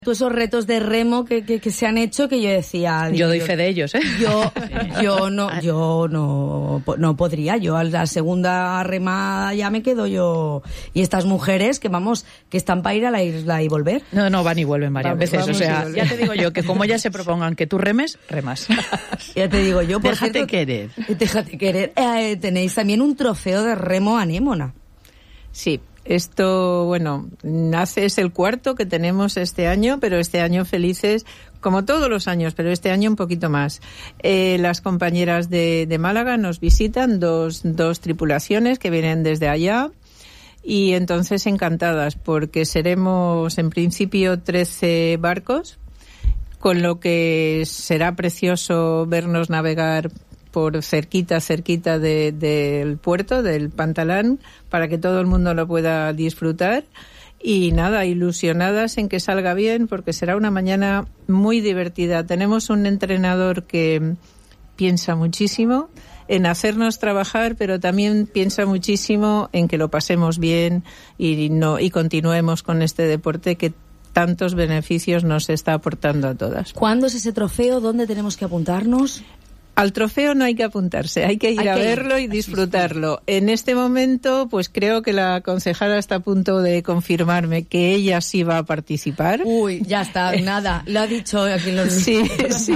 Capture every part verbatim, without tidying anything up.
Esos retos de remo que, que, que se han hecho que yo decía... Yo doy fe de ellos, ¿eh? Yo, yo no, yo no, no podría. Yo a la segunda remada ya me quedo yo. Y estas mujeres que vamos, que están para ir a la isla y volver. No, no, van y vuelven varias vamos, veces. Vamos o sea, ya te digo yo que como ya se propongan que tú remes, remas. Ya te digo yo, por Déjate cierto, querer. Déjate querer. Eh, tenéis también un trofeo de remo anémona. Sí. Esto, bueno, nace, es el cuarto que tenemos este año, pero este año felices, como todos los años, pero este año un poquito más. Eh, las compañeras de, de Málaga nos visitan, dos, dos tripulaciones que vienen desde allá, y entonces encantadas, porque seremos en principio trece barcos, con lo que será precioso vernos navegar por cerquita, cerquita de, del puerto, del Pantalán, para que todo el mundo lo pueda disfrutar. Y nada, ilusionadas en que salga bien, porque será una mañana muy divertida. Tenemos un entrenador que piensa muchísimo en hacernos trabajar, pero también piensa muchísimo en que lo pasemos bien y, no, y continuemos con este deporte que tantos beneficios nos está aportando a todas. ¿Cuándo es ese trofeo? ¿Dónde tenemos que apuntarnos? Al trofeo no hay que apuntarse, hay que ir hay a que verlo ir. y disfrutarlo. En este momento, pues creo que la concejala está a punto de confirmarme que ella sí va a participar. Uy, ya está, nada, lo ha dicho aquí en los Sí, sí.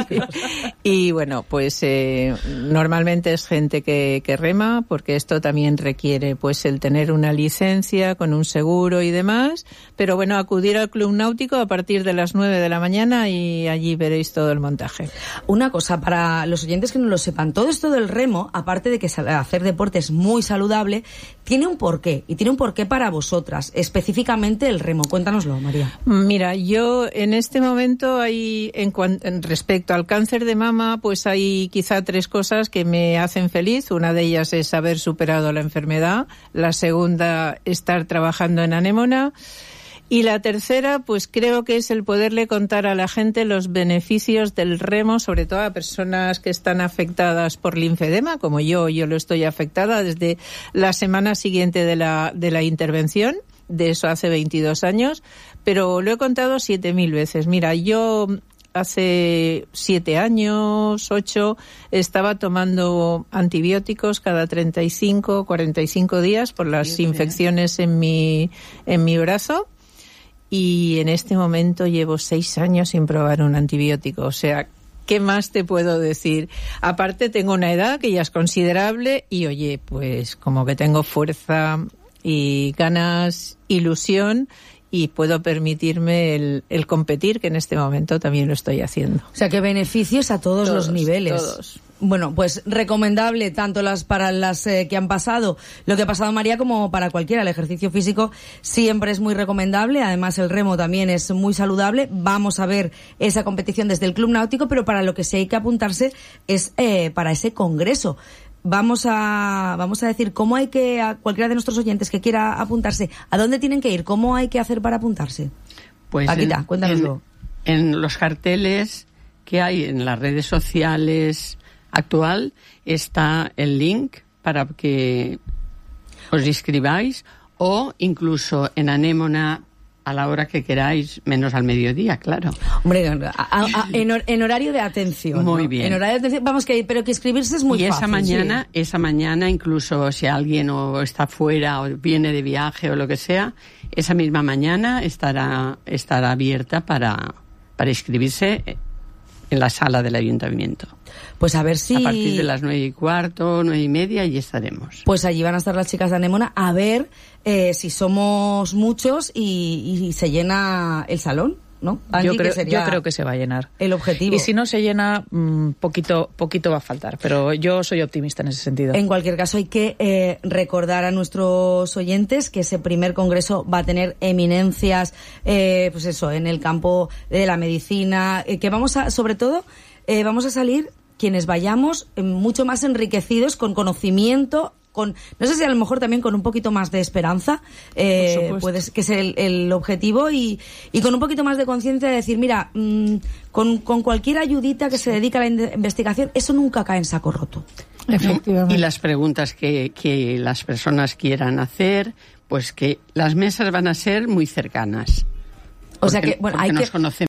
Y bueno, pues eh, normalmente es gente que, que rema, porque esto también requiere pues el tener una licencia con un seguro y demás. Pero bueno, acudir al Club Náutico a partir de las nueve de la mañana y allí veréis todo el montaje. Una cosa, para los oyentes que no lo sepan, todo esto del remo, aparte de que hacer deporte es muy saludable, tiene un porqué, y tiene un porqué para vosotras, específicamente el remo. Cuéntanoslo, María. Mira, yo en este momento hay, en, cuan, en respecto al cáncer de mama, pues hay quizá tres cosas que me hacen feliz. Una de ellas es haber superado la enfermedad, la segunda, estar trabajando en Anémona, y la tercera, pues creo que es el poderle contar a la gente los beneficios del remo, sobre todo a personas que están afectadas por linfedema, como yo, yo lo estoy afectada desde la semana siguiente de la, de la intervención, de eso hace veintidós años, pero lo he contado siete mil veces. Mira, yo hace siete años, ocho, estaba tomando antibióticos cada treinta y cinco, cuarenta y cinco días por las infecciones en mi, en mi brazo. Y en este momento llevo seis años sin probar un antibiótico. O sea, ¿qué más te puedo decir? Aparte, tengo una edad que ya es considerable y, oye, pues como que tengo fuerza y ganas, ilusión, y puedo permitirme el, el competir, que en este momento también lo estoy haciendo. O sea, que beneficios a todos, todos los niveles. Todos. Bueno, pues recomendable tanto las para las eh, que han pasado, lo que ha pasado María, como para cualquiera. El ejercicio físico siempre es muy recomendable, además el remo también es muy saludable. Vamos a ver esa competición desde el Club Náutico, pero para lo que sí hay que apuntarse es eh, para ese congreso. Vamos a vamos a decir cómo hay que, a cualquiera de nuestros oyentes que quiera apuntarse, ¿a dónde tienen que ir? ¿Cómo hay que hacer para apuntarse? Pues Paquita, en, cuéntanoslo. En, en los carteles que hay en las redes sociales actual está el link para que os inscribáis, o incluso en Anémona a la hora que queráis, menos al mediodía, claro. Hombre, a, a, en, hor, en horario de atención. Muy ¿no? bien. En horario de atención, vamos que, pero que inscribirse es muy y fácil. Y esa mañana, sí. esa mañana, incluso si alguien o está fuera o viene de viaje o lo que sea, esa misma mañana estará estará abierta para para inscribirse en la sala del ayuntamiento. Pues a ver si... A partir de las nueve y cuarto, nueve y media, allí estaremos. Pues allí van a estar las chicas de Anémona a ver eh, si somos muchos y, y se llena el salón, ¿no? Angie, yo, creo, que sería yo creo que se va a llenar. El objetivo. Y si no se llena, mmm, poquito, poquito va a faltar, pero yo soy optimista en ese sentido. En cualquier caso, hay que eh, recordar a nuestros oyentes que ese primer congreso va a tener eminencias, eh, pues eso, en el campo de la medicina, eh, que vamos a, sobre todo, eh, vamos a salir quienes vayamos eh, mucho más enriquecidos con conocimiento, con, no sé si a lo mejor también con un poquito más de esperanza, eh, puede, que es el, el objetivo, y, y con un poquito más de conciencia de decir, mira, mmm, con, con cualquier ayudita que se dedica a la in- investigación, eso nunca cae en saco roto. Efectivamente. Y las preguntas que, que las personas quieran hacer, pues que las mesas van a ser muy cercanas. O sea que, bueno, hay nos que... conocemos.